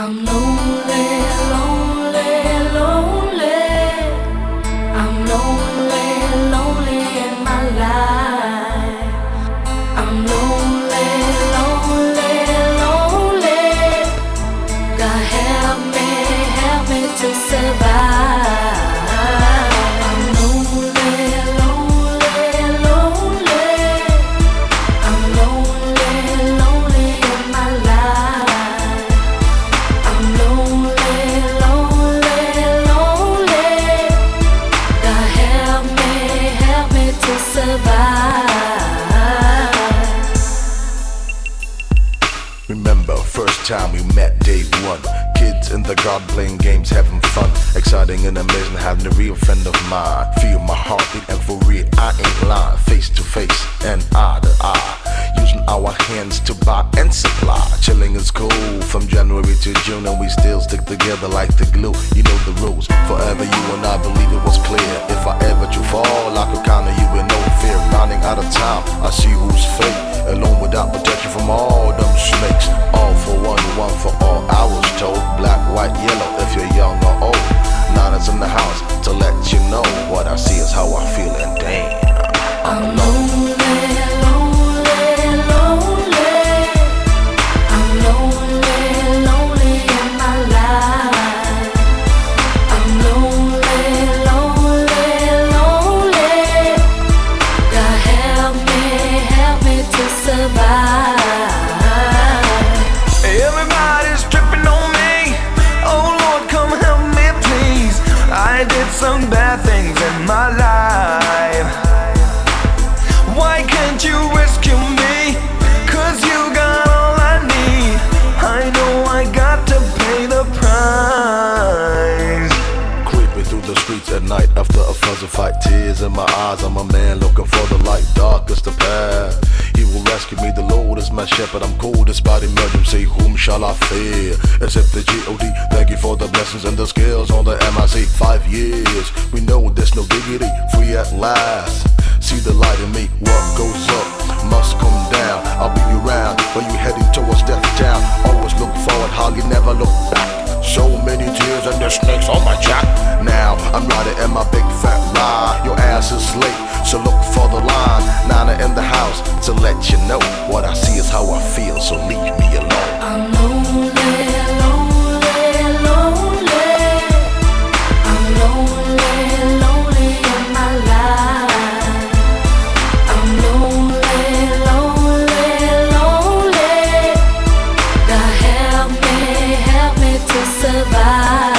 I'm lonely, lonely, lonely. I'm lonely, lonely in my life. I'm lonely, lonely, lonely. God help me to survive. I'm lonely, lonely, lonely. I'm lonely, lonely in my life. I'm lonely, lonely, lonely. God help me to survive. Remember, first time we met, day one. Kids in the garden playing games, having fun. Exciting and amazing, having a real friend of mine. Feel my heartbeat and for real, I ain't lying. Face to face and eye to eye. Using our hands to buy and supply. Chilling is cool from January to June, and we still stick together like the glue. You know the rules. Forever you and I believe it was clear. If I ever to fall, I could count on you with no fear. Running out of time, I see who's fake. Alone without protection from all them snakes. All for one, one for all. I was told black, white, yellow. If you're young or old, Nana's in the house to let you know what I see is how I feel, and damn, I'm lonely. Everybody's tripping on me. Oh Lord, come help me please. I did some bad things in my life. Why can't you rescue me? 'Cause you got all I need. I know I got to pay the price. Creeping through the streets at night after a fuzzy fight. Tears in my eyes, I'm a man looking for the light. Darkest the path, He will rescue me. The Lord is my shepherd, I'm cool despite emergency. Whom shall I fear except the G.O.D.? Thank you for the blessings and the skills on the MIC. 5 years, we know there's no diggity. Free at last, see the light in me. What goes up must come down. I'll be around when you heading towards death town. Always look forward, hardly never look back. So many tears and the snakes on my jack. Now I'm riding in my big fat ride. Your ass is late, so look for the line. Nana in the house to let you know what I see is how I feel, so leave me alone. I'm lonely, lonely, lonely. I'm lonely, lonely in my life. I'm lonely, lonely, lonely. God help me to survive.